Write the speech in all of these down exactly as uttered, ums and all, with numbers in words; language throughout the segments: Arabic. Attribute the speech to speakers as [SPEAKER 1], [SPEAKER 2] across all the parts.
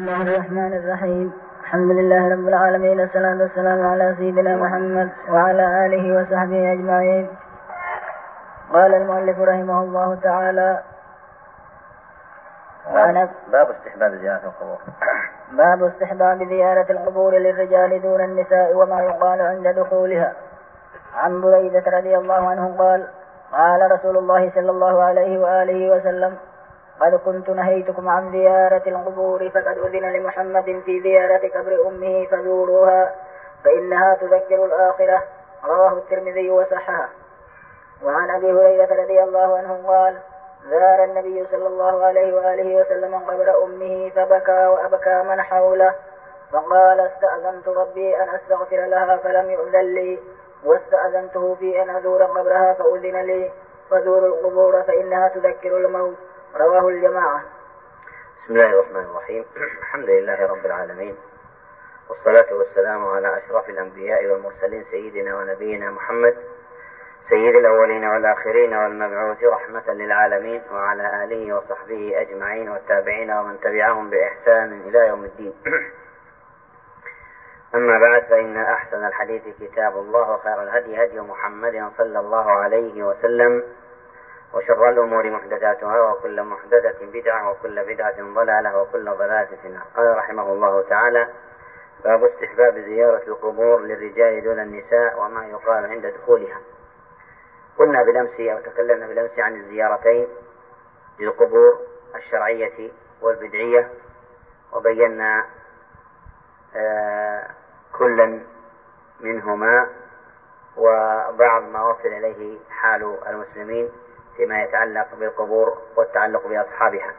[SPEAKER 1] الله الرحمن الرحيم. الحمد لله رب العالمين، والصلاة والسلام على سيدنا محمد وعلى آله وصحبه أجمعين. قال المؤلف رحمه الله تعالى:
[SPEAKER 2] باب استحباب زيارة القبور.
[SPEAKER 1] باب استحباب زيارة القبور للرجال دون النساء وما يقال عند دخولها. عن بريدة رضي الله عنه قال: قال رسول الله صلى الله عليه وآله وسلم: قد كنت نهيتكم عن زيارة القبور، فقد أذن لمحمد في زيارة قبر أمه فزوروها فإنها تذكر الآخرة. رواه الترمذي وصححه. وعن أبي هريرة رضي الله عنه قال: زار النبي صلى الله عليه وآله وسلم قبر أمه فبكى وأبكى من حوله، فقال: استأذنت ربي أن أستغفر لها فلم يؤذن لي، واستأذنته في أن أزور قبرها فأذن لي، فزوروا القبور فإنها تذكر الموت. رواه الجماعة.
[SPEAKER 2] بسم الله الرحمن الرحيم. الحمد لله رب العالمين، والصلاة والسلام على أشرف الأنبياء والمرسلين سيدنا ونبينا محمد سيد الأولين والآخرين والمبعوث رحمة للعالمين، وعلى آله وصحبه أجمعين والتابعين ومن تبعهم بإحسان إلى يوم الدين. أما بعد، فإن أحسن الحديث كتاب الله، وخير الهدي هدي محمد صلى الله عليه وسلم، وشر الأمور محدثاتها، وكل محدثة بدعة، وكل بدعة ضلالة، وكل ضلالة في النار. قال رحمه الله تعالى: باب استحباب زيارة القبور للرجال دون النساء وما يقال عند دخولها. قلنا بالأمس أو تكلمنا بالأمس عن الزيارتين للقبور الشرعية والبدعية، وبينا آه كلا منهما وبعض ما وصل إليه حال المسلمين فيما يتعلق بالقبور والتعلق بأصحابها.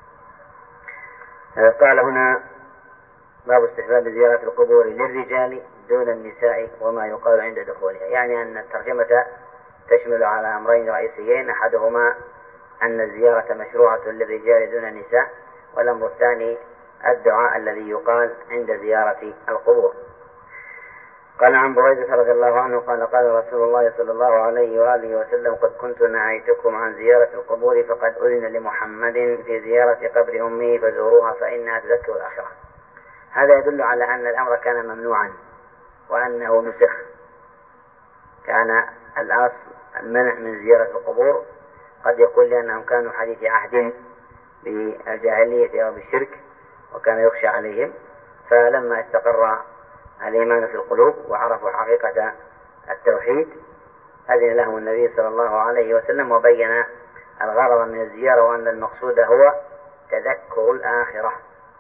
[SPEAKER 2] آه قال هنا: باب استحباب زيارة القبور للرجال دون النساء وما يقال عند دخولها. يعني أن الترجمة تشمل على أمرين رئيسيين: أحدهما أن الزيارة مشروعة للرجال دون النساء، والأمر الثاني الدعاء الذي يقال عند زيارة القبور. قال عن بريدة رضي الله عنه قال: قال رسول الله صلى الله عليه وآله وسلم: قد كنت نهيتكم عن زيارة القبور، فقد أذن لمحمد في زيارة قبر أمه فزوروها فإنها تذكر الآخرة. هذا يدل على أن الأمر كان ممنوعا وأنه نسخ. كان الأصل المنع من زيارة القبور، قد يقول لأنهم كانوا حديث عهد بالجاهلية أو بالشرك وكان يخشى عليهم، فلما استقر الإيمان في القلوب وعرفوا حقيقة التوحيد أذن لهم النبي صلى الله عليه وسلم وبين الغرض من الزيارة، وأن المقصود هو تذكر الآخرة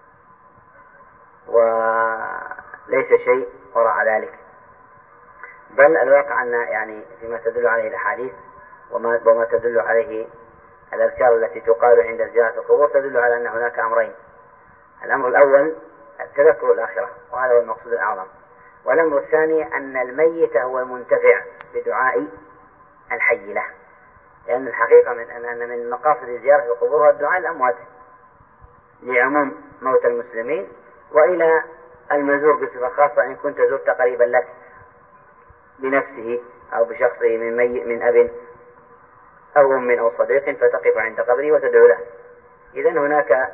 [SPEAKER 2] وليس شيء وراء ذلك. بل الواقع أن يعني فيما تدل عليه الأحاديث وما, وما تدل عليه الأذكار التي تقال عند زيارة القبور تدل على أن هناك أمرين: الأمر الأول التذكر الآخرة، وهذا هو المقصود الأعظم، والأمر الثاني أن الميت هو المنتفع بدعاء الحي له، لأن الحقيقة من أن من مقاصد زيارة القبور هو الدعاء الأموات لعموم موت المسلمين، وإلى المزور بصفة خاصة إن كنت زرت قريبا لك بنفسه أو بشخصه من ميت من أب أو أم أو صديق، فتقف عند قبره وتدعو له. إذن هناك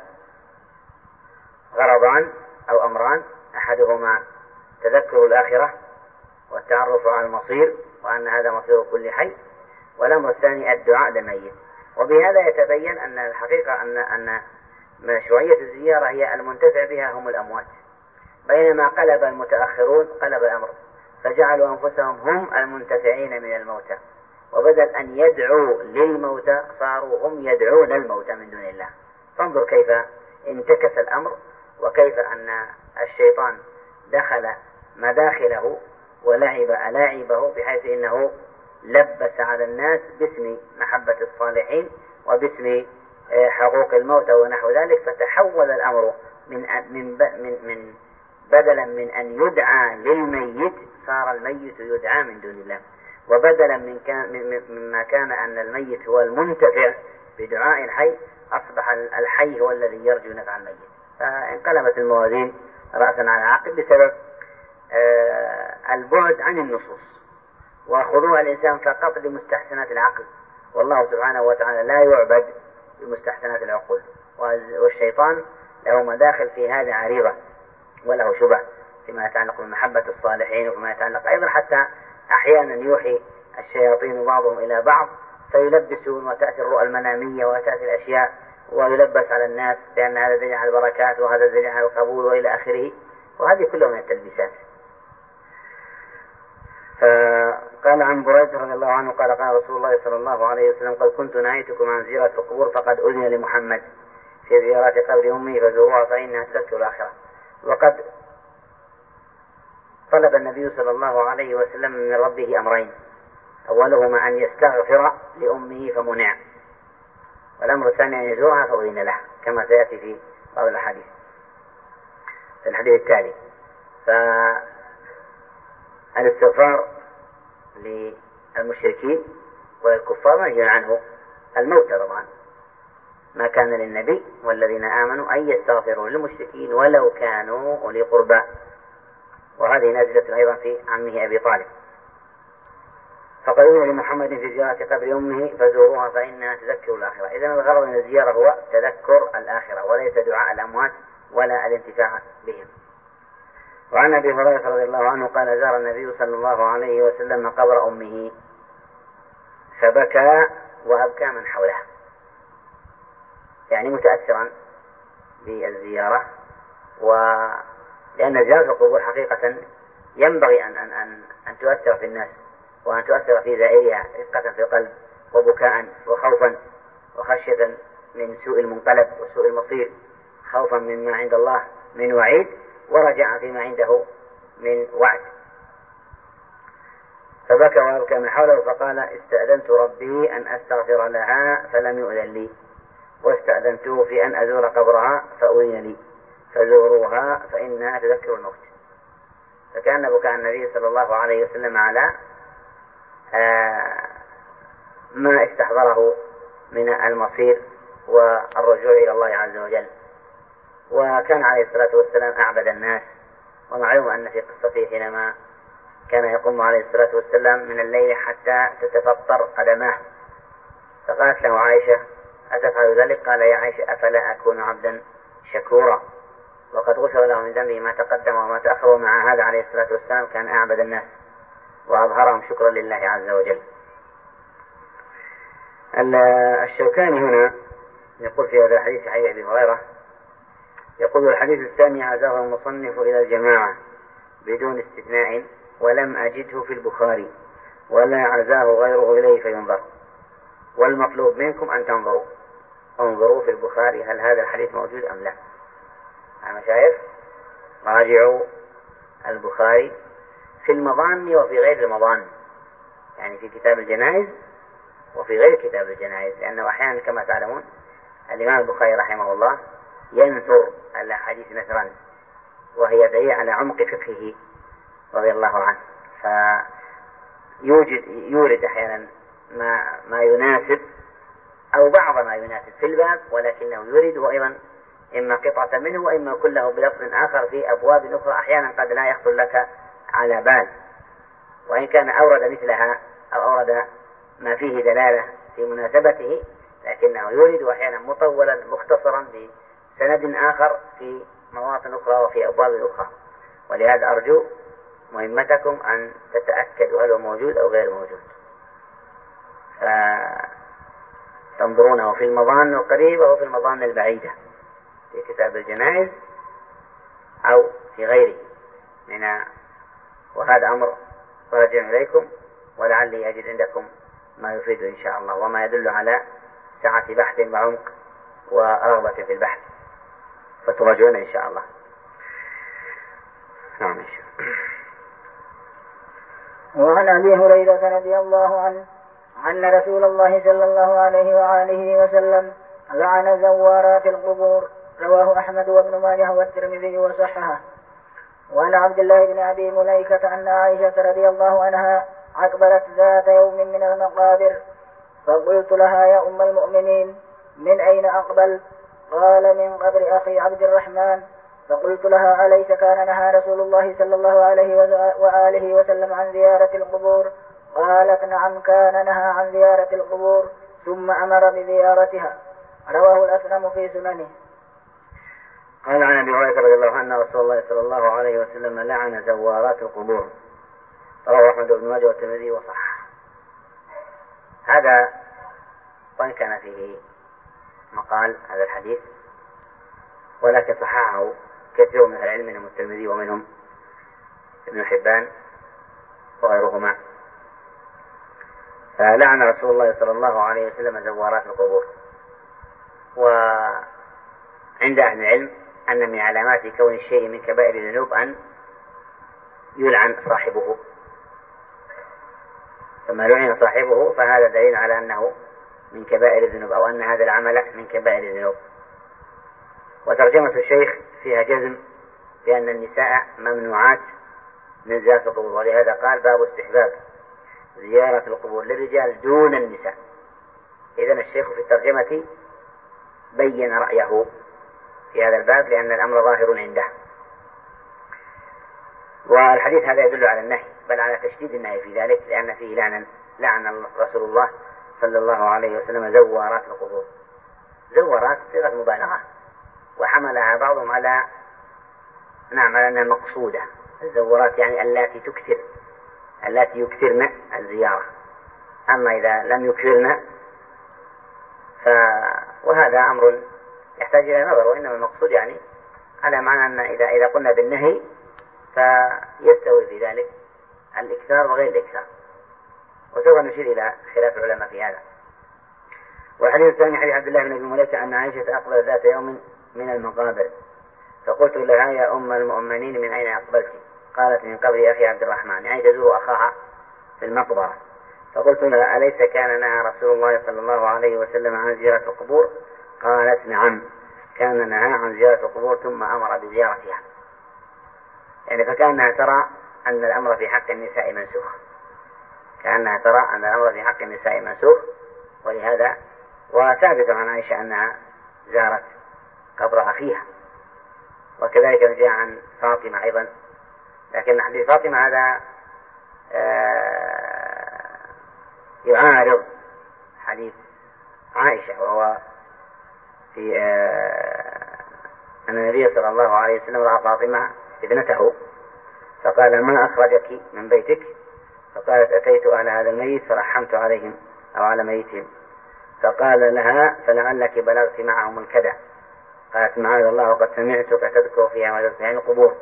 [SPEAKER 2] غرضان أو أمران: أحدهما تذكر الآخرة والتعرف على المصير وأن هذا مصير كل حي، والأمر الثاني الدعاء للميت. وبهذا يتبين أن الحقيقة أن أن مشروعية الزيارة هي المنتفع بها هم الأموات، بينما قلب المتأخرون قلب الأمر فجعلوا أنفسهم هم المنتفعين من الموتى، وبدل أن يدعوا للموتى صاروا هم يدعون الموتى من دون الله. فانظر كيف انتكس الأمر، وكيف أن الشيطان دخل مداخله ولعب ألاعبه، بحيث إنه لبس على الناس باسم محبة الصالحين وباسم حقوق الموتى ونحو ذلك، فتحول الأمر من من من من بدلا من أن يدعى للميت صار الميت يدعى من دون الله، وبدلا من كان مما كان أن الميت هو المنتفع بدعاء الحي أصبح الحي هو الذي يرجو نفع الميت. فانقلبت الموازين رأسا على عقب بسبب البعد عن النصوص، وخضوع الإنسان فقط لمستحسنات العقل، والله سبحانه وتعالى لا يعبد بمستحسنات العقول، والشيطان له مداخل في هذا عريضة وله شبه فيما يتعلق بمحبة الصالحين، وفيما يتعلق أيضا حتى أحيانا يوحي الشياطين بعضهم إلى بعض فيلبسون، وتأتي الرؤى المنامية وتأتي الأشياء ويلبس على الناس بأن هذا دليل على البركات وهذا دليل على القبول وإلى آخره، وهذه كلها من التلبيسات. فقال عن بريدة رضي الله عنه قال قال رسول الله صلى الله عليه وسلم قد كنت نهيتكم عن زيارة القبور فقد أذن لمحمد في زيارة قبر أمه فزوروها فإنها تذكر الآخرة. وقد طلب النبي صلى الله عليه وسلم من ربه أمرين، أولهما أن يستغفر لأمه فمنع، والأمر الثاني أن يزورها فأذن له كما سيأتي في بعض الأحاديث في الحديث التالي. فالاستغفار للمشركين والكفار منهي عنه، الموت طبعا ما كان للنبي والذين آمنوا أن يستغفروا للمشركين ولو كانوا أولي قربى، وهذه نازلة أيضا في عمه أبي طالب. فقد أذن لمحمد في زيارة قبر أمه فزوروها فإنها تذكر الآخرة. إذن الغرض من الزيارة هو تذكر الآخرة وليس دعاء الأموات ولا الانتفاع بهم. وعن أبي هريرة رضي الله عنه قال زار النبي صلى الله عليه وسلم قبر أمه فبكى وأبكى من حوله، يعني متأثرا بالزيارة، ولأن زيارة القبور حقيقة ينبغي أن, أن, أن, أن تؤثر في الناس وأن تؤثر في زائرها رقة في القلب وبكاء وخوفا وخشية من سوء المنقلب وسوء المصير، خوفا مما عند الله من وعيد ورجع فيما عنده من وعد. فبكى وأبكى من حوله فقال استأذنت ربي أن أستغفر لها فلم يؤذن لي، واستأذنته في أن أزور قبرها فأذن لي، فزوروها فإنها تذكر الموت. فكان بكاء النبي صلى الله عليه وسلم على آه ما استحضره من المصير والرجوع إلى الله عز وجل. وكان عليه الصلاة والسلام أعبد الناس، ومعلوم أن في قصته حينما كان يقوم عليه الصلاة والسلام من الليل حتى تتفطر قدماه، فقالت له عائشة أتفعل ذلك؟ قال يا عائشة أفلا أكون عبدا شكورا، وقد غفر له من ذنبه ما تقدم وما تأخر، ومع هذا عليه الصلاة والسلام كان أعبد الناس وأظهرهم شكرا لله عز وجل. الشوكاني هنا يقول في هذا الحديث حديث أبي هريرة، يقول الحديث الثاني عزاه المصنف إلى الجماعة بدون استثناء ولم أجده في البخاري ولا عزاه غيره إليه فينظر، والمطلوب منكم أن تنظروا انظروا في البخاري هل هذا الحديث موجود أم لا. المشايخ راجعوا البخاري في المظان وفي غير المظان، يعني في كتاب الجنائز وفي غير كتاب الجنائز، لأنه أحيانا كما تعلمون الإمام البخاري رحمه الله ينثر الأحاديث نثرا، وهي دليل على عمق فقهه رضي الله عنه، فيوجد يورد أحيانا ما ما يناسب أو بعض ما يناسب في الباب، ولكنه يورده أيضا إما قطعة منه وإما كله بلفظ آخر في أبواب أخرى أحيانا قد لا يخطر لك على بال، وإن كان أورد مثلها أو أورد ما فيه دلالة في مناسبته، لكنه يورد أحيانا مطولا مختصرا بسند آخر في مواطن أخرى وفي أبواب أخرى. ولهذا أرجو مهمتكم أن تتأكدوا هل هو موجود أو غير موجود، فتنظرونه في المظان القريبة وفي المظان البعيدة في كتاب الجنائز أو في غيره من، وهذا أمر راجع إليكم، ولعلي أجد عندكم ما يفيد إن شاء الله وما يدل على سعة بحث وعمق ورغبة في البحث، فتراجعون إن شاء الله. نعم.
[SPEAKER 1] وعن أبي هريرة رضي الله عنه أن رسول الله صلى الله عليه وآله وسلم لعن زوارات القبور، رواه أحمد وابن ماجه والترمذي وصححه. وعن عبد الله بن أبي مليكة أن عائشة رضي الله عنها أقبلت ذات يوم من المقابر، فقلت لها يا أم المؤمنين من أين أقبل؟ قال من قبر أخي عبد الرحمن. فقلت لها أليس كان نهى رسول الله صلى الله عليه وآله وسلم عن زيارة القبور؟ قالت نعم كان نهى عن زيارة القبور ثم أمر بزيارتها، رواه الأسلم في سننه.
[SPEAKER 2] قال عن أبي هريرة رضي الله عنه رسول الله صلى الله عليه وسلم لعن زوارات القبور، رواه أحمد بن ماجه والترمذي وصححه. هذا وإن كان فيه مقال هذا الحديث، ولكن صححه كثير من العلم منهم الترمذي ومنهم ابن حبان وغيرهما. فلعن رسول الله صلى الله عليه وسلم زوارات القبور. وعند أهل العلم أن من علامات كون الشيء من كبائر الذنوب أن يلعن صاحبه، فما لعن صاحبه فهذا دليل على أنه من كبائر الذنوب، أو أن هذا العمل من كبائر الذنوب. وترجمة الشيخ فيها جزم بأن النساء ممنوعات من زيارة القبور، ولهذا قال باب استحباب زيارة القبور للرجال دون النساء. إذن الشيخ في الترجمة بين رأيه في هذا الباب لأن الأمر ظاهر عنده. والحديث هذا يدل على النهي، بل على تشديد النهي في ذلك، لأن فيه لعنا لعن رسول الله صلى الله عليه وسلم زوارات القبور. زوارات صيغة مبالغة، وحملها بعضهم على نعم على أنها مقصودة. الزوارات يعني التي تكثر التي يكثرن الزيارة، أما إذا لم يكثرن ف... وهذا أمر يحتاج إلى نظر، وإنما المقصود يعني على معنى أن إذا إذا قلنا بالنهي فيستوي في ذلك الإكثار وغير الإكثار، وسوف نشير إلى خلاف العلماء في هذا. والحديث الثاني حديث عبد الله بن أبي مليكة أن عائشة أقبلت ذات يوم من المقابر، فقلت لها يا أم المؤمنين من أين أقبلت؟ قالت من قبر أخي عبد الرحمن، يعني تزور أخاها في المقبرة. فقلت لها أليس كان نهى رسول الله صلى الله عليه وسلم عن زيارة القبور؟ قالت نعم، كان نهى عن زيارة القبور ثم أمر بزيارتها. يعني فكأنها ترى أن الأمر في حق النساء منسوخ، كأنها ترى أن الأمر في حق النساء منسوخ، ولهذا وثابت عن عائشة أنها زارت قبر أخيها. وكذلك جاء عن فاطمة أيضا، لكن حديث فاطمة هذا يعارض حديث عائشة، وهو في أن النبي صلى الله عليه وسلم رأى فاطمة ابنته فقال ما أخرجك من بيتك؟ فقالت أتيت أهل هذا الميت فرحمت عليهم أو على ميتهم. فقال لها فلعلك بلغت معهم الكدى. قالت معاذ الله وقد سمعتك تذكر فيها ما تذكر عن القبور.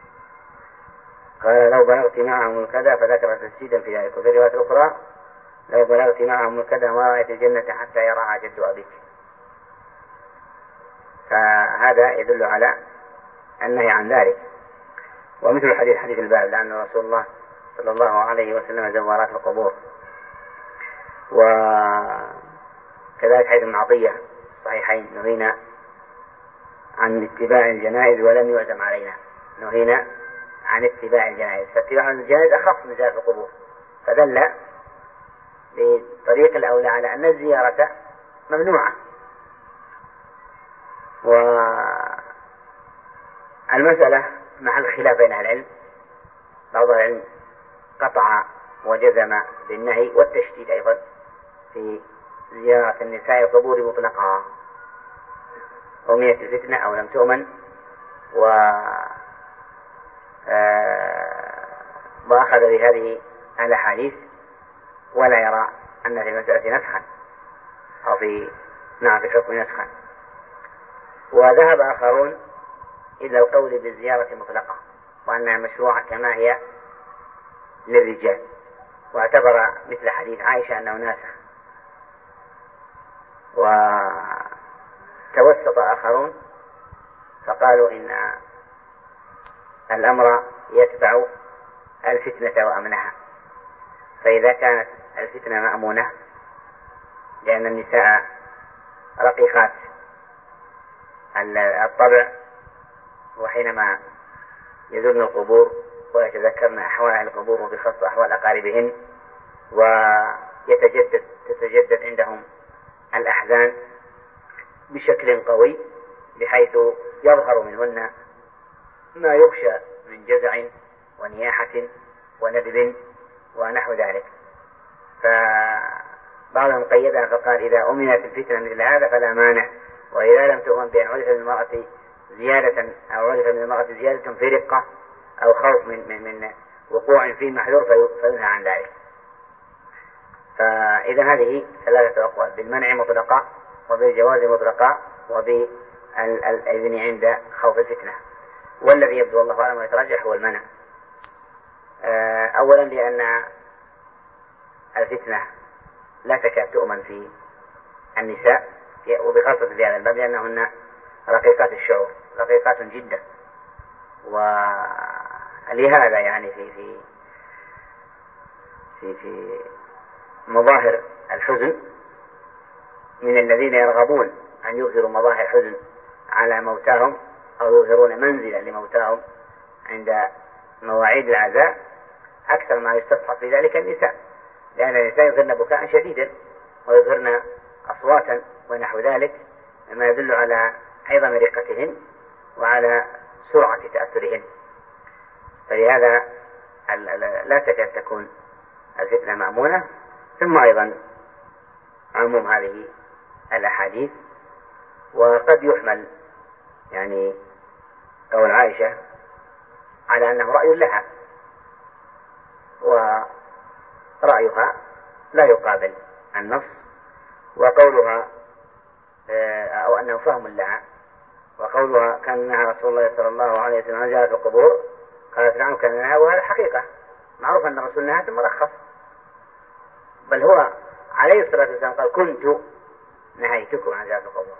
[SPEAKER 2] قال لو بلغت معهم الكدى، فذكرت تسجيدا في ذلك. وفي رواية أخرى لو بلغت معهم الكدى ما رأيت الجنة حتى يراها جد أبيك. فهذا يدل على النهي عن ذلك. ومثل حديث حديث الباب لأن رسول الله صلى الله عليه وسلم زوارات القبور. وكذلك حديث ابن عطية الصحيحين نهينا عن اتباع الجنائز ولم يعزم علينا، نهينا عن اتباع الجنائز، فاتباع الجنائز أخف من زيارة القبور، فدل بطريق الأولى على أن الزيارة ممنوعة. والمسألة محل خلاف بين أهل العلم، بعض أهل العلم قطع وجزم بالنهي والتشديد أيضا في زيارة النساء القبور مطلقا، أمنيت الفتنة أو لم تؤمن، و وأخذ بهذه الأحاديث ولا يرى أن في المسألة نسخا أو في نعم في الحكم نسخا. وذهب آخرون إلى القول بالزيارة مطلقة وأنها مشروعة كما هي للرجال، واعتبر مثل حديث عائشة أنه ناسخ. وتوسط آخرون فقالوا إن الأمر يتبع الفتنة وأمنها، فإذا كانت الفتنة مأمونة لأن النساء رقيقات الطبع، وحينما يزورن القبور ويتذكرن أحوال أهل القبور وبخاصة أحوال أقاربهن، ويتجدد تتجدد عندهم الأحزان بشكل قوي بحيث يظهر منهن ما يخشى من جزع ونياحة وندب ونحو ذلك. فبعضهم قيدها فقال إذا أمنت الفتنة مثل هذا فلا مانع، وإذا لم تؤمن بأن عرف للمرأة زيادة أو عرف من المرأة زيادة في رقة أو خوف من, من, من وقوع في محذور فينهى عن ذلك. فإذا هذه ثلاثة أقوال: بالمنع مطلقا، وبالجواز مطلقا، وبالإذن عند خوف الفتنة. والذي يبدو الله أعلم ويترجح هو المنع. أولا لأن الفتنة لا تكاد تؤمن في النساء، وبخاصة في هذا الباب، لأنهن رقيقات الشعور، رقيقات جدا. ولهذا يعني في في في في مظاهر الحزن من الذين يرغبون أن يظهروا مظاهر الحزن على موتاهم أو يظهرون منزلا لموتاهم عند مواعيد العزاء، أكثر ما يستصحب في ذلك النساء، لأن النساء يظهرن بكاء شديدا ويظهرن أصواتا ونحو ذلك، مما يدل على عظم رقتهن وعلى سرعة تأثرهن. فلهذا لا تكاد تكون الفتنة مأمونة. ثم أيضا عموم هذه الأحاديث، وقد يحمل يعني قول عائشة على أنه رأي لها، ورأيها لا يقابل النص، وقولها أو أنه فهم لها، وقولها كان نهى رسول الله صلى الله عليه وسلم عن زيارة القبور، قالت نعم كان نهى، وهذا حقيقة معروف أن الرسول نهى ثم رخص، بل هو عليه الصلاة والسلام قال كنت نهيتكم عن زيارة القبور،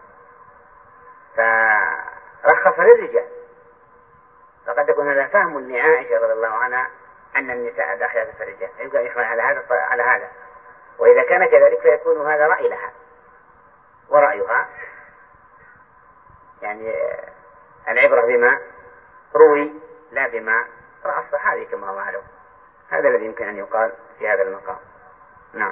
[SPEAKER 2] فرخص للرجال. فقد يكون هذا فهم لعائشة رضي الله عنها أن النساء داخلة في الرجال، يمكن أن يحمل على هذا على هذا، وإذا كان كذلك فيكون هذا رأي لها، ورأيها يعني العبرة بما روي لا بما رأى الصحابي كما هو معلوم. هذا الذي يمكن أن يقال في هذا المقام. نعم.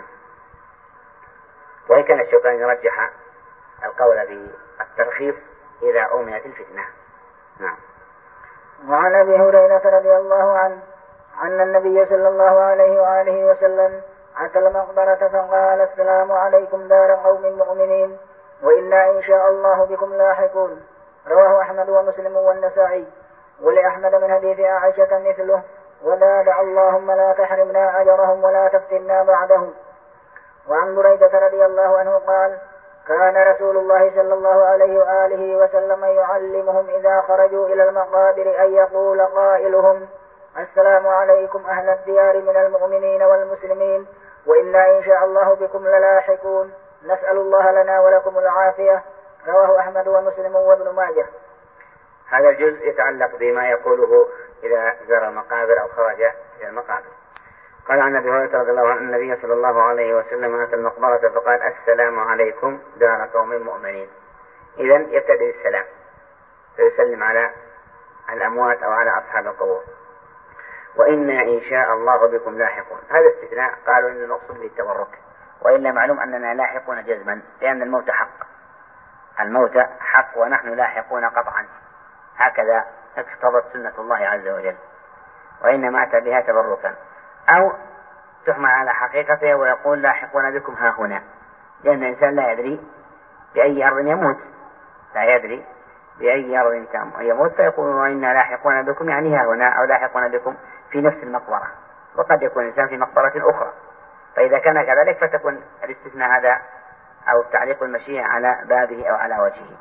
[SPEAKER 2] وإن كان الشوكاني يرجح القول بالترخيص إذا أمنت الفتنة. نعم.
[SPEAKER 1] وعن أبي هريرة رضي الله عنه أن النبي صلى الله عليه وآله وسلم أتى المقبرة فقال السلام عليكم دار قوم مؤمنين وإنا إن شاء الله بكم لاحقون. رواه أحمد ومسلم والنسائي. ولأحمد من حديث عائشة مثله: وزاد اللهم لا تحرمنا أجرهم ولا تفتنا بعدهم. وعن بريدة رضي الله عنه قال: كان رسول الله صلى الله عليه وآله وسلم يعلمهم إذا خرجوا إلى المقابر أن يقول قائلهم: السلام عليكم أهل الديار من المؤمنين والمسلمين وإنا إن شاء الله بكم للاحقون، نسأل الله لنا ولكم العافية. رواه أحمد ومسلم وابن ماجه.
[SPEAKER 2] هذا الجزء يتعلق بما يقوله إذا زار المقابر أو خرج إلى المقابر. قال عن أبي هريرة رضي الله عنه أن النبي صلى الله عليه وسلم أتى المقبرة فقال: السلام عليكم دار قوم مؤمنين. إذن يبتدئ السلام فيسلم على الأموات أو على أصحاب القبور. وإنا إن شاء الله بكم لاحقون. هذا استثناء قالوا إن المقصود به التبرك، وإلا معلوم أننا لاحقون جزما، لأن الموت حق، الموت حق ونحن لاحقون قطعا، هكذا اقتضت سنة الله عز وجل، وإنما أتى بها تبركا. أو تحمل على حقيقته ويقول لاحقون بكم ها هنا، لأن الإنسان لا يدري بأي أرض يموت، لا يدري بأي أرض يموت، فيقول وإنا لاحقون بكم يعني ها هنا، أو لاحقون بكم في نفس المقبرة، وقد يكون الإنسان في مقبرة أخرى. فإذا كان كذلك فتكون الاستثناء هذا أو تعليق المشيئة على بابه أو على وجهه.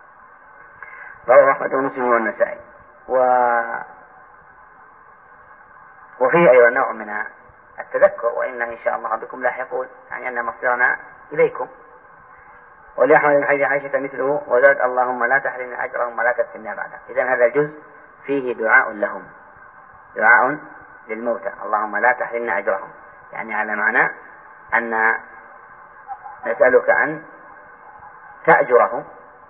[SPEAKER 2] رواه أحمد ومسلم والنسائي. و... وفيه أيضا نوع من التذكر: وإنا إن شاء الله بكم لاحقون، يعني أن مصيرنا إليكم. ولأحمد بن حديث عائشة مثله: وزاد اللهم لا تحرمنا أجرهم ولا تفتنا بعده. إذن هذا الجزء فيه دعاء لهم، دعاء للموتى: اللهم لا تحرمنا أجرهم، يعني على معنى أن نسألك أن تأجرهم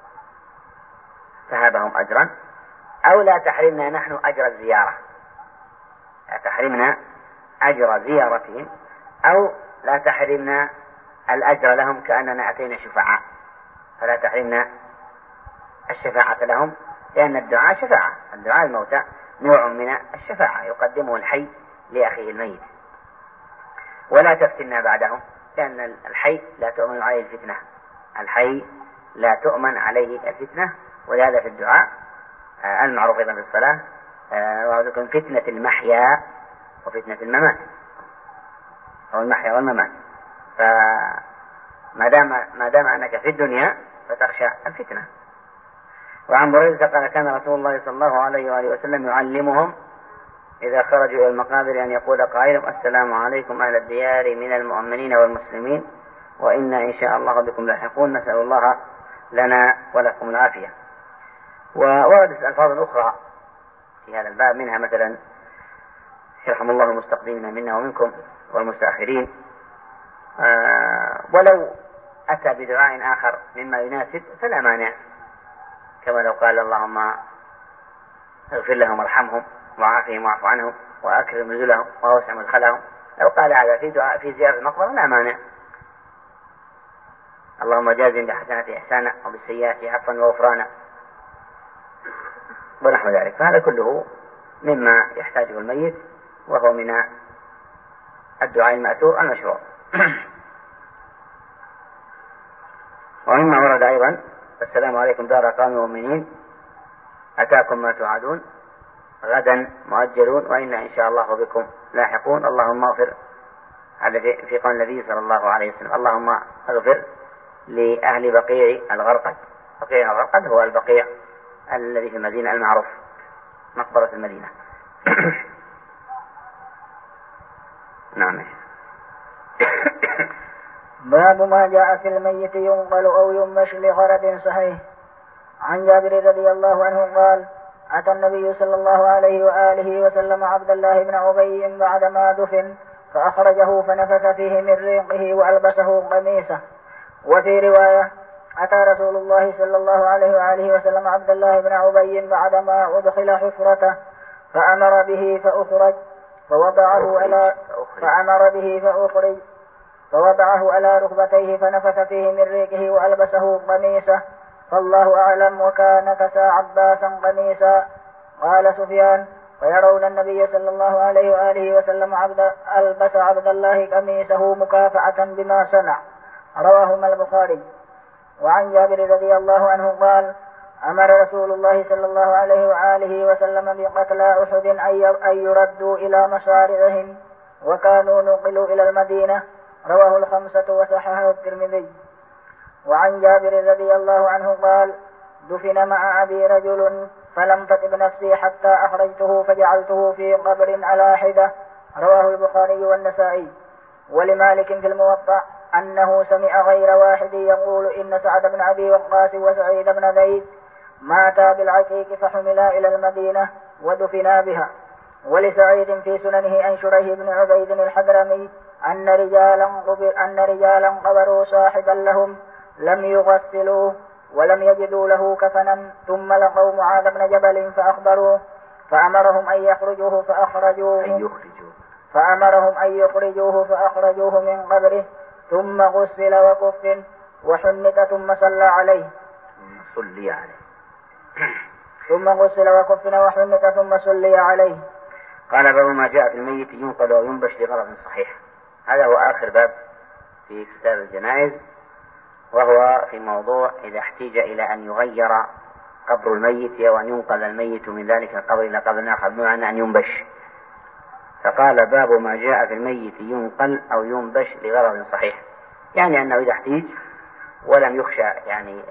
[SPEAKER 2] تهبهم أجرا، أو لا تحرمنا نحن أجر الزيارة، لا تحرمنا أجر زيارتهم، أو لا تحرمنا الأجر لهم كأننا أتينا شفعاء، فلا تحرمنا الشفاعة لهم، لأن الدعاء شفاعة، الدعاء الموتى نوع من الشفاعة يقدمه الحي لأخيه الميت. ولا تفتنا بعدهم، لأن الحي لا تؤمن عليه الفتنة، الحي لا تؤمن عليه الفتنة، ولهذا في الدعاء المعروف أيضا في الصلاة وذكر فتنة المحيا وفتنة الممات، أو المحيا والممات. فما دام ما دام أنك في الدنيا فتخشى الفتنة. وعن بريدة قال كان رسول الله صلى الله عليه وآله وسلم يعلمهم إذا خرجوا إلى المقابر أن يقول قائلهم السلام عليكم أهل الديار من المؤمنين والمسلمين وإنا إن شاء الله بكم لاحقون، نسأل الله لنا ولكم العافية. ووردت ألفاظ أخرى في هذا الباب، منها مثلا يرحم الله المستقدمين منا ومنكم والمستأخرين. آه ولو أتى بدعاء آخر مما يناسب فلا مانع، كما لو قال اللهم اغفر لهم وارحمهم وعافهم واعف عنهم وأكرم نزلهم وأوسع مدخلهم، لو قال هذا في دعاء في زيارة المقبرة لا مانع. اللهم جازم بحسنات إحسانا وبالسيئات عفوا وغفرانا ونحو ذلك. فهذا كله مما يحتاجه الميت، وهو من الدعاء المأثور المشروع. ومما ورد أيضا السلام عليكم دار قوم مؤمنين أتاكم ما توعدون غدا مؤجلون وإنا إن شاء الله بكم لاحقون، اللهم اغفر، في قول النبي صلى الله عليه وسلم اللهم اغفر لأهل بقيع الغرقد. بقيع الغرقد هو البقيع الذي في المدينة المعروف، مقبرة المدينة. نعم.
[SPEAKER 1] باب ما جاء في الميت ينقل أو ينبش لغرض صحيح. عن جابر رضي الله عنه قال أتى النبي صلى الله عليه وآله وسلم عبد الله بن أبي بعدما دفن فأخرجه فنفث فيه من ريقه وألبسه قميصه. وفي رواية أتى رسول الله صلى الله عليه وآله وسلم عبد الله بن أبي بعدما أدخل حفرته فأمر به فأخرج فوضعه على فأمر به فأخرج فوضعه على ركبتيه فنفث فيه من ريقه وألبسه قميصه، فالله أعلم، وكان كسى عباسا قميصا. قال سفيان ويرون النبي صلى الله عليه وآله وسلم عبد ألبس عبد الله قميصه مكافأة بما صنع، رواهما البخاري. وعن جابر رضي الله عنه قال أمر رسول الله صلى الله عليه وآله وسلم بقتلى أحد أن يردوا إلى مصارعهم وكانوا نقلوا إلى المدينة، رواه الخمسة وصححه الترمذي. وعن جابر رضي الله عنه قال دفن مع أبي رجل فلم تطب نفسي حتى أخرجته فجعلته في قبر على حدة، رواه البخاري والنسائي. ولمالك في الموطأ أنه سمع غير واحد يقول إن سعد بن أبي وقاص وسعيد بن زيد ماتا بالعقيق فحملا إلى المدينة ودفنا بها. ولسعيد في سننه عن شريح بن عبيد الحضرمي أن رجالا أن رجالا قبروا صاحبا لهم لم يغسلوه ولم يجدوا له كفنا، ثم لقوا معاذ بن جبل فأخبروه فأمرهم أن يخرجوه فأخرجوه فأمرهم أن يخرجوه فأخرجوه من قبره، ثم غسل وكفن وحنط ثم صلى عليه
[SPEAKER 2] صلي عليه
[SPEAKER 1] ثم غسل وكفن وحنط ثم صلي عليه.
[SPEAKER 2] قال باب ما جاء في الميت ينقل وينبش لغرض صحيح. هذا هو آخر باب في كتاب الجنائز، وهو في موضوع إذا احتيج إلى أن يغير قبر الميت وأن ينقل الميت من ذلك القبر إلى قبر آخر بمعنى أن ينبش. فقال باب ما جاء في الميت ينقل أو ينبش لغرض صحيح، يعني أنه إذا احتيج ولم يخشى يعني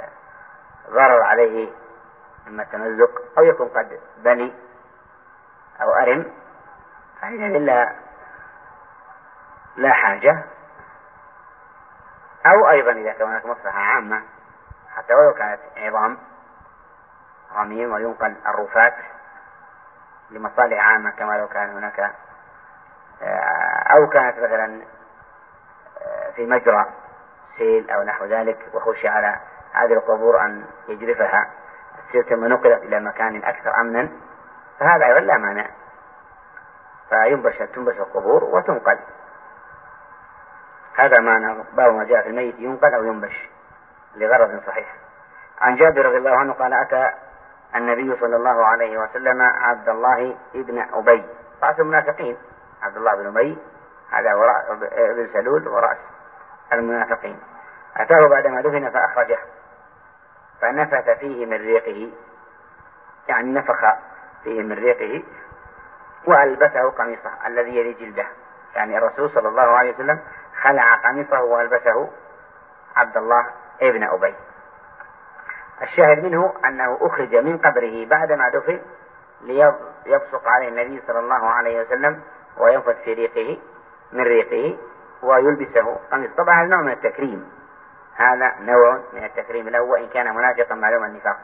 [SPEAKER 2] ضرر عليه إما التمزق أو يكون قد بني أو أرم، فإذا لا لا حاجة، أو أيضا إذا كان هناك مصلحة عامة حتى ولو كانت عظام رميم وينقل الرفات لمصالح عامة، كما لو كان هناك أو كانت مثلا في مجرى سيل أو نحو ذلك وخشي على هذه القبور أن يجرفها السيل ثم نقلت إلى مكان أكثر أمنا، فهذا أيضا لا مانع، فينبش تنبش القبور وتنقل. هذا معنى باب ما جاء في الميت ينقل أو ينبش لغرض صحيح. عن جابر رضي الله عنه قال أتى النبي صلى الله عليه وسلم عبد الله ابن أبي، رأس المنافقين، عبد الله بن أبي هذا هو ابن سلول ورأس المنافقين. أتاه بعدما دفن فأخرجه فنفث فيه من ريقه، يعني نفخ فيه من ريقه وألبسه قميصه الذي يلي جلده. يعني الرسول صلى الله عليه وسلم خلع قميصه وألبسه عبد الله ابن أبي. الشاهد منه أنه أخرج من قبره بعدما دفن ليبصق عليه النبي صلى الله عليه وسلم وينفث في ريقه من ريقه ويلبسه قميص. طبعا هذا نوع من التكريم، هذا نوع من التكريم له وإن كان منافقا معلوم النفاق،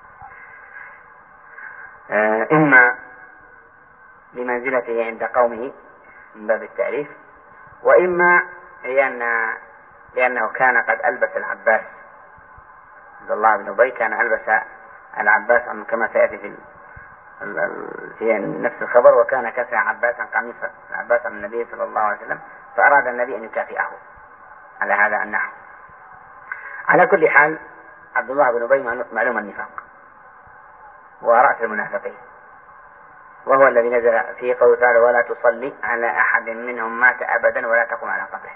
[SPEAKER 2] إما بمنزلته عند قومه من باب التأليف، وإما لأن لأنه كان قد ألبس العباس عبد الله بن أبي، كان ألبس العباس كما سيأتي في في نفس الخبر، وكان كسى عباسا قميصا العباس من النبي صلى الله عليه وسلم، فأراد النبي أن يكافئه على هذا النحو. على كل حال عبد الله بن أبي معلوم النفاق ورأس المنافقين، وهو الذي نزل فيه قوله تعالى ولا تصلي على أحد منهم مات أبدا ولا تقم على قبره.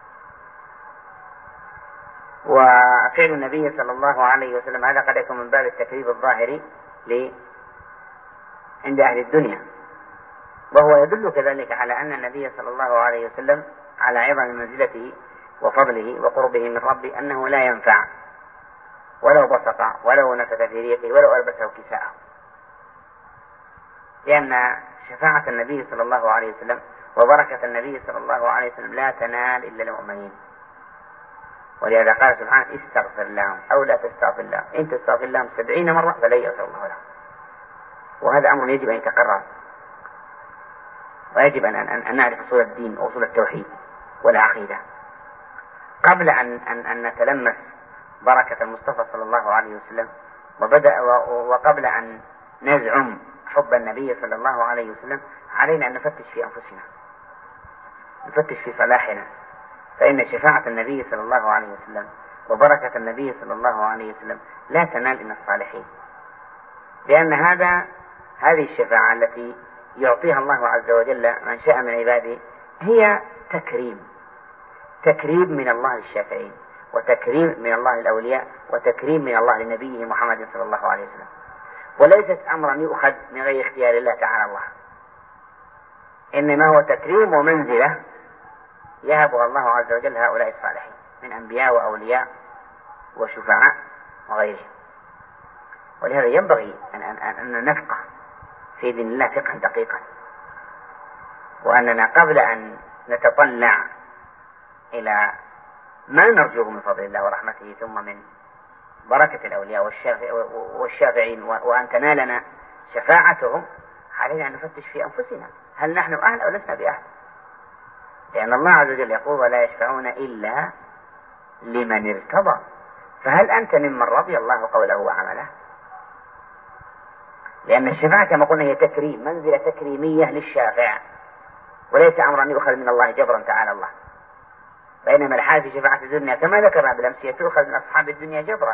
[SPEAKER 2] وفعل النبي صلى الله عليه وسلم هذا قد يكون من باب التكذيب الظاهري عند أهل الدنيا، وهو يدل كذلك على أن النبي صلى الله عليه وسلم على عظم منزلته وفضله وقربه من ربه أنه لا ينفع ولو بصق ولو نفث في ريقه ولو ألبسه كساءه، لأن شفاعة النبي صلى الله عليه وسلم وبركة النبي صلى الله عليه وسلم لا تنال إلا المؤمنين. ولهذا قال سبحانه استغفر لهم أو لا تستغفر لهم إن تستغفر لهم سبعين مرة فلن يغفر الله لهم. وهذا أمر يجب أن يتقرر، ويجب أن, أن, أن نعرف أصول الدين وأصول التوحيد والعقيدة قبل أن, أن, أن نتلمس بركة المصطفى صلى الله عليه وسلم، وبدأ وقبل أن نزعم حب النبي صلى الله عليه وسلم. علينا أن نفتش في أنفسنا، نفتش في صلاحنا، فإن شفاعة النبي صلى الله عليه وسلم وبركة النبي صلى الله عليه وسلم لا تنال إلا الصالحين، لأن هذا هذه الشفاعة التي يعطيها الله عز وجل من شاء من عباده هي تكريم، تكريم من الله للشافعين، وتكريم من الله للأولياء، وتكريم من الله لنبيه محمد صلى الله عليه وسلم، وليست أمرا يؤخذ من غير اختيار الله تعالى الله، إنما هو تكريم ومنزلة يهبها الله عز وجل هؤلاء الصالحين من أنبياء وأولياء وشفعاء وغيرهم. ولهذا ينبغي أن, أن, أن نفقه في دين الله فقها دقيقا، وأننا قبل أن نتطلع إلى ما نرجوه من فضل الله ورحمته ثم من بركة الأولياء والشافعين وأن تنالنا شفاعتهم، علينا أن نفتش في أنفسنا هل نحن أهل أو لسنا بأهل، لأن الله عز وجل يقول ولا يشفعون إلا لمن ارتضى. فهل أنت ممن رضي الله قوله وعمله؟ لأن الشفاعة كما قلنا هي تكريم، منزلة تكريمية للشافع، وليس أمرا يؤخذ من الله جبرا تعالى الله. بينما الحال في شفاعة الدنيا كما ذكرنا بالأمس تؤخذ من أصحاب الدنيا جبرا.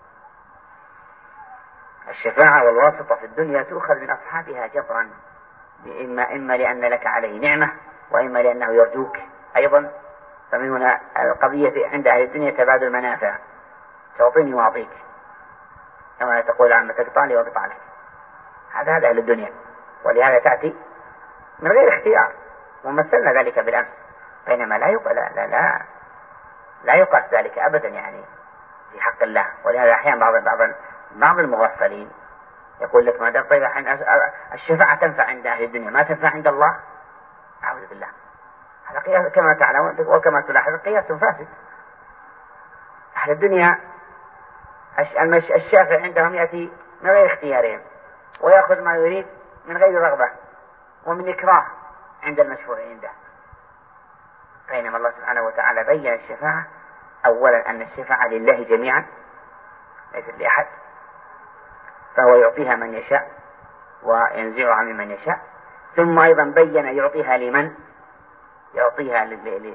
[SPEAKER 2] الشفاعة والواسطة في الدنيا تؤخذ من أصحابها جبرا، إما, إما لأن لك عليه نعمة، وإما لأنه يرجوك أيضا. فمن هنا القضية عند أهل الدنيا تبادل المنافع، تعطيني وأعطيك، كما تقول عم تقطع لي وأقطع لك. هذا هذا أهل الدنيا، ولهذا تأتي من غير اختيار، ومثلنا ذلك بالأمس. بينما لا يقال لا, لا لا لا يقاس ذلك أبدا يعني في حق الله. ولهذا أحيانا بعض بعض بعض المغفلين يقول لك ما دام طيب الشفاعة تنفع عند أهل الدنيا ما تنفع عند الله، أعوذ بالله. هذا قياس كما تعلمون وكما تلاحظ قياس فاسد. أهل الدنيا الشافع عندهم يأتي من غير اختيارهم، ويأخذ ما يريد من غير رغبة ومن إكراه عند المشفوع عنده. بينما الله سبحانه وتعالى بين الشفاعة أولا أن الشفاعة لله جميعا ليست لأحد، فهو يعطيها من يشاء وينزعها ممن يشاء. ثم أيضا بين يعطيها لمن يعطيها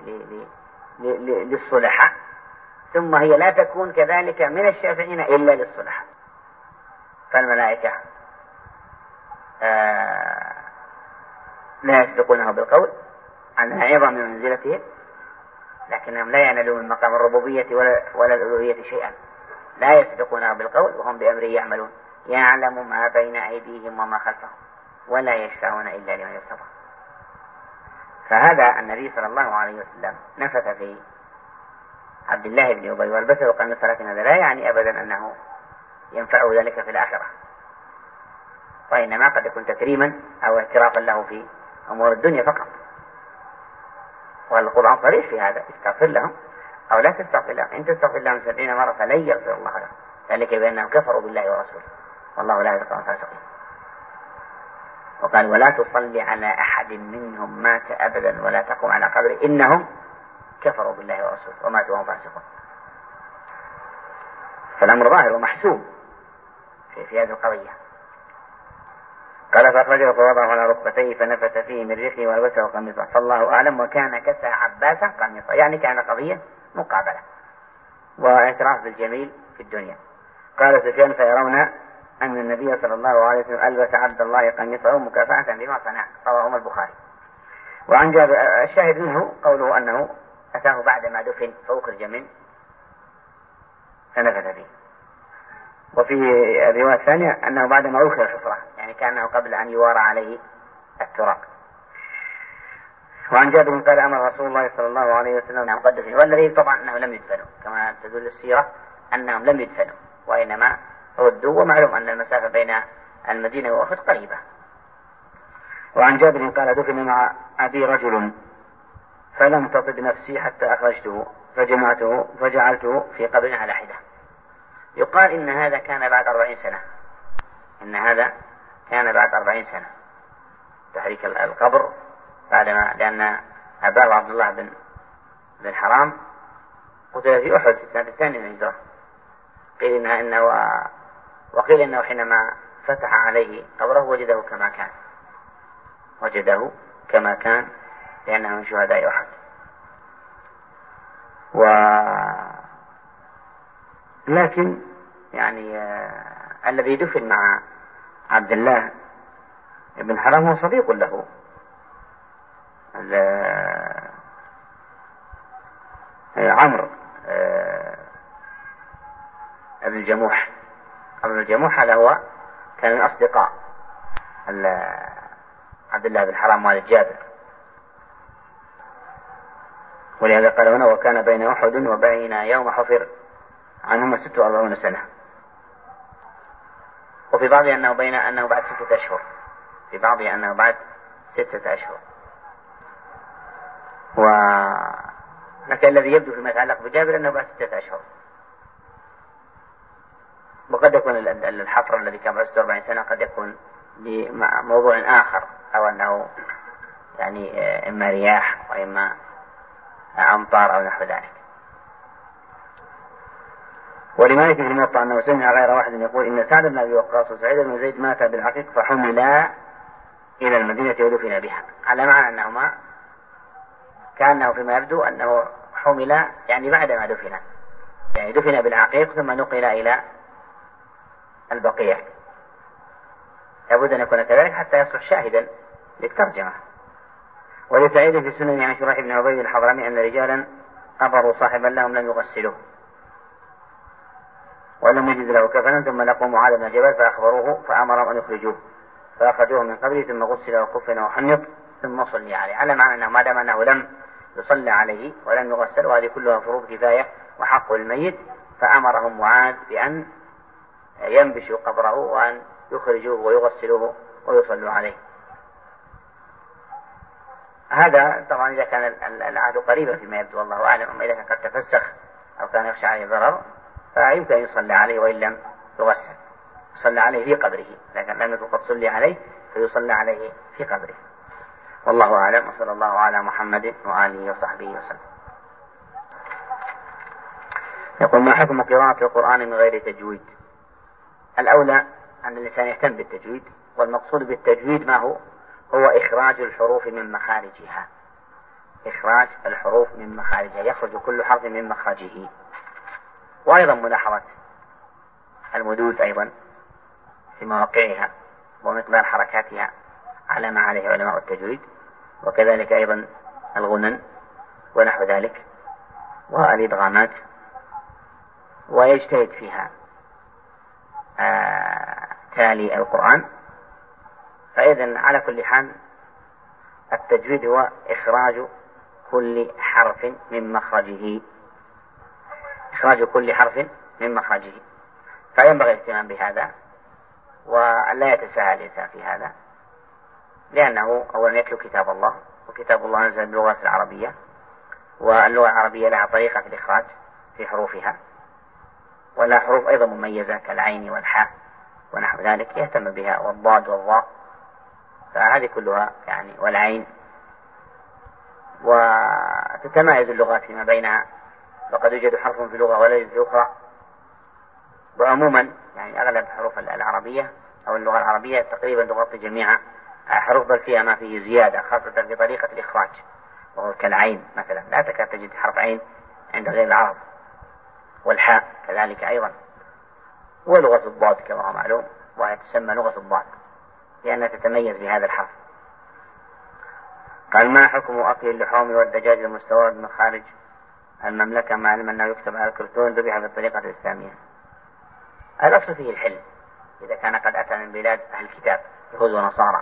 [SPEAKER 2] للصلحاء، ثم هي لا تكون كذلك من الشافعين إلا للصلحاء. فالملائكة آه لا يسبقونه بالقول عن عظم منزلتهم، لكنهم لا ينالون من مقام الربوبية ولا, ولا الألوهية شيئا، لا يسبقونه بالقول وهم بأمره يعملون. يعلم ما بين أيديهم وما خلفهم ولا يشفعون إلا لمن ارتضى. فهذا النبي صلى الله عليه وسلم نفث في عبد الله بن أبي والبس وقميص، لكن هذا لا يعني أبدا أنه ينفعه ذلك في الآخرة، وإنما قد يكون تكريما أو اعترافا له في أمور الدنيا فقط. والقرآن صريح في هذا: استغفر لهم أو لا تستغفر لهم، إن تستغفر لهم سبعين مرة فلن يغفر الله لهم، ذلك بأنهم كفروا بالله ورسوله والله لا يهدي القوم الفاسقين. وقال: ولا تصلي على أحد منهم مات أبدا ولا تقم على قبره إنهم كفروا بالله ورسوله وماتوا وهم فاسقون. فالأمر ظاهر ومحسوب في, في هذه القضية. قال: فأخرجه فوضعه على ركبتيه فنفث فيه من ريحه وألبسه قميصا، فالله أعلم. وكان كسى عباسا قميصا، يعني كان قضية مقابلة واعتراف بالجميل في الدنيا. قال سفيان: فيرون أن النبي صلى الله عليه وسلم ألبس عبد الله قميصه مكافأة بما صنع. رواهما البخاري. وعن جابر الشاهد منه قوله أنه أتاه بعد ما دفن فأخرج منه فنفث فيه. وفي الرواية الثانية أنه بعد ما أخرج الحفرة، يعني كأنه قبل أن يوارى عليه التراب. وعن جابر قال: أمر رسول الله صلى الله عليه وسلم أن قد دفنوا، والذي طبعا أنه لم يدفنوا كما تدل السيرة أنهم لم يدفنوا وإنما ردوا، ومعلوم أن المسافة بين المدينة وأحد قريبة. وعن جابر قال: دفن مع أبي رجل فلم تطب نفسي حتى أخرجته فجمعته فجعلته في قبر على حدة. يقال إن هذا كان بعد أربعين سنة، إن هذا كان بعد أربعين سنة تحريك القبر، بعدما لأن أباه عبد الله بن بن حرام قتل في أحد في السنة الثانية من الهجرة. قيل إنها إنه وقيل إنه حينما فتح عليه قبره وجده كما كان وجده كما كان لأنه من شهداء أحد. و لكن يعني آه الذي دفن مع عبد الله بن حرام هو صديق له، عمرو آه ابن الجموح. ابن الجموح هذا هو كان من أصدقاء عبد الله بن حرام والد جابر، ولهذا قال هنا: وكان بين أحد وبين يوم حفر عنهما ستة وأربعون سنة. وفي بعضها أنه بين أنه بعد ستة أشهر، في بعضها أنه بعد ستة أشهر. ولكن الذي يبدو فيما يتعلق بجابر أنه بعد ستة أشهر، وقد يكون الحفر الذي كان بعد ستة وأربعين سنة قد يكون لموضوع آخر، أو أنه يعني إما رياح وإما أمطار أو نحو ذلك. ولمالك في الموطأ أنه سمع غير واحد يقول: إن سعد بن أبي وقاص وسعيد بن زيد ماتا بالعقيق فحملا إلى المدينة ودفن بها، على معنى أنهما كأنه فيما يبدو أنه حمل يعني بعد ما دفن، يعني دفن بالعقيق ثم نقل إلى البقيع. لابد أن يكون كذلك حتى يصبح شاهدا للترجمة. ولسعيد في سنن عن شريح بن عبيد الحضرمي أن رجالا قبروا صاحبا لهم لم يغسلوه ولم يجد له كفنا، ثم لقوا معاذ بن جبل فأخبروه فأمرهم أن يخرجوه، فأخرجوه من قبره ثم غسل وكفن وحنط ثم صلي عليه، على معنى أنه ما دام أنه لم يصلى عليه ولم يغسل، وهذه كلها فروض كفاية وحق الميت، فأمرهم معاذ بأن ينبشوا قبره وأن يخرجوه ويغسلوه ويصلوا عليه. هذا طبعا إذا كان العهد قريبا فيما يبدو، والله أعلم. أما إذا كان قد تفسخ أو كان يخشى عليه ضرر فيمكن أن يصلى عليه وإن لم يغسل، يصلى عليه في قبره، لكن لم يكن قد صلي عليه فيصلى عليه في قبره. والله أعلم، وصلى الله على محمد وآله وصحبه وسلم. يقول: ما حكم قراءة القرآن من غير تجويد؟ الأولى أن الإنسان يهتم بالتجويد، والمقصود بالتجويد ما هو؟ هو إخراج الحروف من مخارجها، إخراج الحروف من مخارجها، يخرج كل حرف من مخرجه. وأيضا ملاحظة المدود أيضا في مواقعها ومقدار حركاتها على ما عليه علماء التجويد، وكذلك أيضا الغنن ونحو ذلك والإدغامات، ويجتهد فيها آه تالي القرآن. فإذن على كل حال التجويد هو إخراج كل حرف من مخرجه، إخراج كل حرف من مخرجه. فينبغي الاهتمام بهذا ولا يتساهل الإنسان في هذا، لأنه أولا يتلو كتاب الله، وكتاب الله نزل باللغة العربية، واللغة العربية لها طريقة في الإخراج في حروفها، ولا حروف أيضا مميزة كالعين والحاء ونحو ذلك يهتم بها، والضاد والضاء، فهذه كلها يعني والعين، وتتمايز اللغات فيما بينها، وقد يوجد حرف في لغة ولا يوجد في أخرى. وعموما يعني أغلب حروف العربية أو اللغة العربية تقريبا تغطي جميع حروف، بل فيها ما فيه زيادة خاصة في طريقة الإخراج، وهو كالعين مثلا لا تكاد تجد حرف عين عند غير العرب، والحاء كذلك أيضا، ولغة الضاد كما هو معلوم، وهي تسمى لغة الضاد لأنها تتميز بهذا الحرف. قال: ما حكم أكل اللحوم والدجاج المستورد من خارج المملكة مع علم أنه يكتب على الكرتون ذبح بالطريقة الإسلامية؟ الأصل فيه الحل إذا كان قد أتى من بلاد أهل الكتاب يهود ونصارى،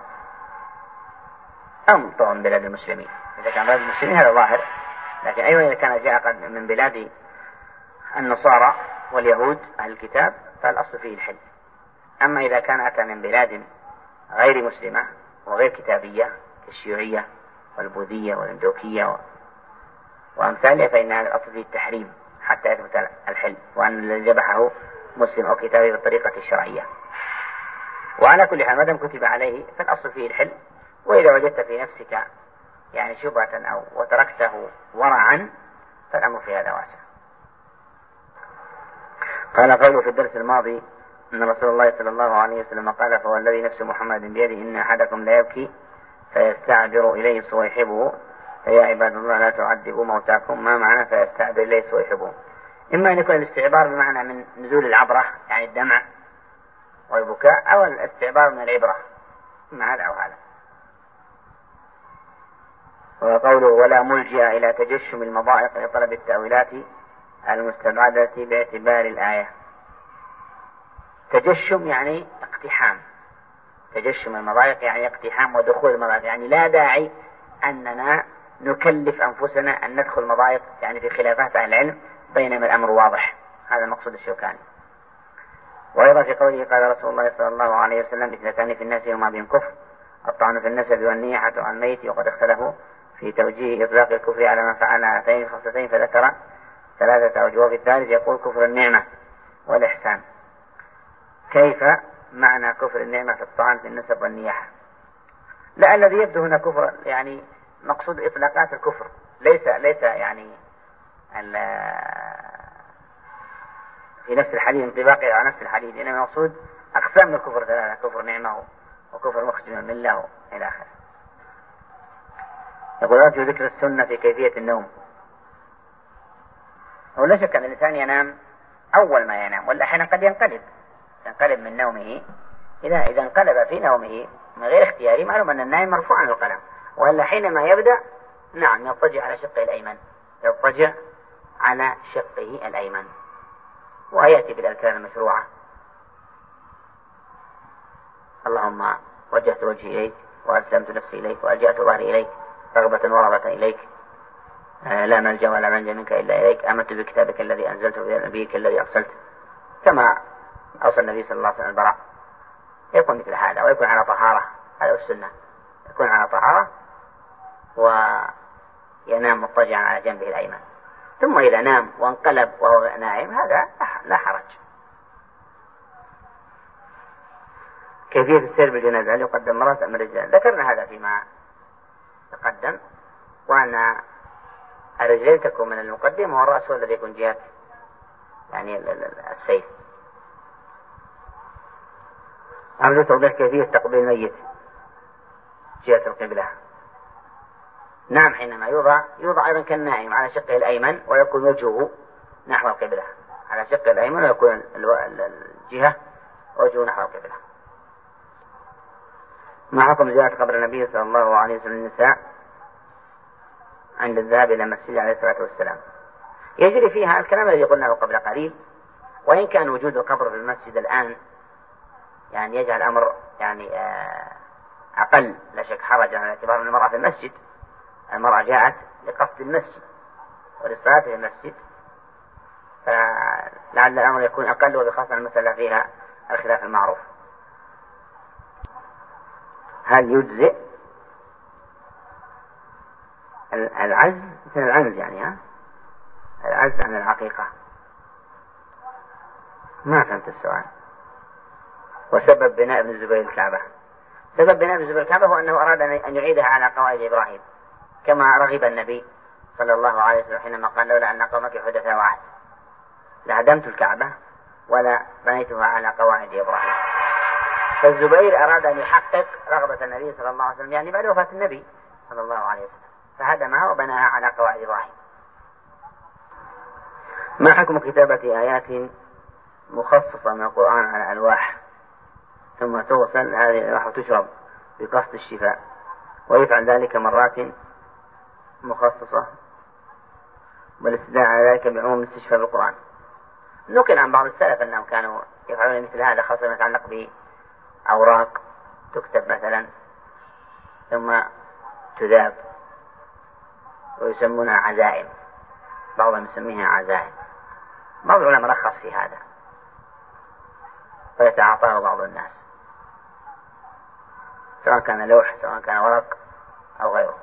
[SPEAKER 2] أو طبعا من بلاد المسلمين. إذا كان بلاد المسلمين هذا ظاهر، لكن أيضا إذا كان جاء قد من بلاد النصارى واليهود أهل الكتاب فالأصل فيه الحل. أما إذا كان أتى من بلاد غير مسلمة وغير كتابية كالشيوعية والبوذية والهندوكية وأمثالها فإن هذا الأصل فيه التحريم حتى يثبت الحل، وأن الذي ذبحه مسلم أو كتابي بالطريقة الشرعية. وعلى كل حال ما دام كتب عليه فالأصل فيه الحل. وإذا وجدت في نفسك يعني شبهة أو وتركته ورعا فالأمر في هذا واسع. قال قوله في الدرس الماضي أن رسول الله صلى الله عليه وسلم قال: فوالذي نفس محمد بيده إن أحدكم لا يبكي فيستعبر إليه صويحبه فيا عباد الله لا تعذبوا موتاكم. ما معنى فيستعبر إليه صويحبه؟ إما أن يكون الاستعبار بمعنى من نزول العبرة يعني الدمع والبكاء، أو الاستعبار من العبرة، إما هذا أو هذا. وقوله: ولا ملجأ إلى تجشم المضائق لطلب التأويلات المستبعدة باعتبار الآية. تجشم يعني اقتحام، تجشم المضايق يعني اقتحام ودخول المضايق، يعني لا داعي أننا نكلف أنفسنا أن ندخل مضايق يعني في خلافات أهل العلم بينما الأمر واضح. هذا المقصود الشوكاني. وأيضا في قوله قال رسول الله صلى الله عليه وسلم: اثنتان في الناس هما بهم كفر، الطعن في النسب والنياحة عن الميت. وقد اختلفوا في توجيه إطلاق الكفر على من فعل هاتين الخصلتين فذكر ثلاثة أوجه. وفي الثالث يقول كفر النعمة والإحسان. كيف معنى كفر النعمة في الطعن في النسب والنياحة؟ لا، الذي يبدو هنا كفر يعني مقصود إطلاقات الكفر، ليس ليس يعني في نفس الحديث انطباقه على نفس الحديث، إنما مقصود أقسام الكفر ثلاثة: كفر نعمة وكفر مخرج من الملة إلى آخره. يقول: أرجو ذكر السنة في كيفية النوم. ولا شك أن الإنسان ينام أول ما ينام، ولا أحيانا قد ينقلب ينقلب من نومه. إذا إذا انقلب في نومه من غير اختياري معلوم أن النائم مرفوع عن القلم. ولا حينما يبدأ نعم يضطجع على شقه الأيمن، يضطجع على شقه الأيمن، ويأتي بالأذكار المشروعة: اللهم وجهت وجهي إليك وأسلمت نفسي إليك وألجأت ظهري إليك رغبة ورهبة إليك، لا ملجأ ولا منجا منك إلا إليك، آمنت بكتابك الذي أنزلت وبنبيك الذي أرسلت، كما أوصى النبي صلى الله عليه وسلم البراء. يكون مثل هذا، ويكون على طهارة، هذا السنة، يكون على طهارة وينام مضطجعا على جنبه الأيمن. ثم إذا نام وانقلب وهو نائم هذا لا حرج. كيفية السير بالجنازة: هل يقدم رأس أم الرجال؟ ذكرنا هذا فيما تقدم، وأن الرجلين تكون من المقدمة والرأس هو الذي يكون جهة يعني السيف. أرجو توضيح كيفية تقبيل الميت جهة القبلة. نعم، حينما يوضع يوضع أيضا كالنائم على شقه الأيمن، ويكون وجهه نحو القبلة، على شقه الأيمن، ويكون الجهة وجهه نحو القبلة. ما حكم زيارة قبر النبي صلى الله عليه وسلم النساء عند الذهاب إلى المسجد عليه الصلاة والسلام؟ يجري فيها الكلام الذي قلناه قبل قليل، وإن كان وجود القبر في المسجد الآن يعني يجعل الأمر يعني أقل لا شك حرجا، على اعتبار أن المرأة في المسجد، المرأة جاءت لقصد المسجد وللصلاة في المسجد، فلعل الأمر يكون أقل، وبخاصة المسألة فيها الخلاف المعروف. هل يجزئ العجز مثل العنز يعني ها؟ العجز عن العقيقة؟ ما فهمت السؤال. وسبب بناء ابن الزبير الكعبة، سبب بناء ابن الزبير الكعبة هو أنه أراد أن يعيدها على قواعد إبراهيم، كما رغب النبي صلى الله عليه وسلم حينما قال لولا أن قومك حدثاء وعهد لهدمت الكعبة ولا بنيتها على قواعد إبراهيم. فالزبير أراد أن يحقق رغبة النبي صلى الله عليه وسلم، يعني بعد وفاة النبي صلى الله عليه وسلم، فهدمها وبناها على قواعد إبراهيم. ما حكم كتابة آيات مخصصة من القرآن على ألواح ثم توصل هذه الألواح وتشرب بقصد الشفاء، ويفعل ذلك مرات مخصصة والاستدلال على ذلك بعموم الاستشفاء بالقرآن؟ نقل عن بعض السلف أنهم كانوا يفعلون مثل هذا، خاصة ما يتعلق بأوراق تكتب مثلا ثم تذاب ويسمونها عزائم، بعضهم يسميها عزائم. بعض العلماء رخص في هذا فيتعاطاه بعض الناس، سواء كان لوح سواء كان ورق أو غيره.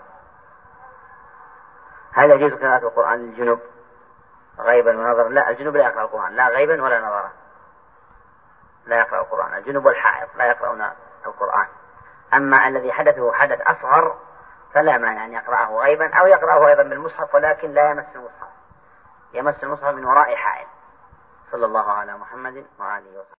[SPEAKER 2] هل يجوز قراءة القرآن للجنب غيبا ونظرا؟ لا، الجنب لا يقرأ القرآن لا غيبا ولا نظرا، لا يقرأ القرآن. الجنب والحائض لا يقرؤون القرآن. أما الذي حدثه حدث أصغر فلا مانع أن يقرأه غيبا أو يقرأه أيضا بالمصحف، ولكن لا يمس المصحف، يمس المصحف من وراء حائل. صلى الله على محمد وآله وسلم.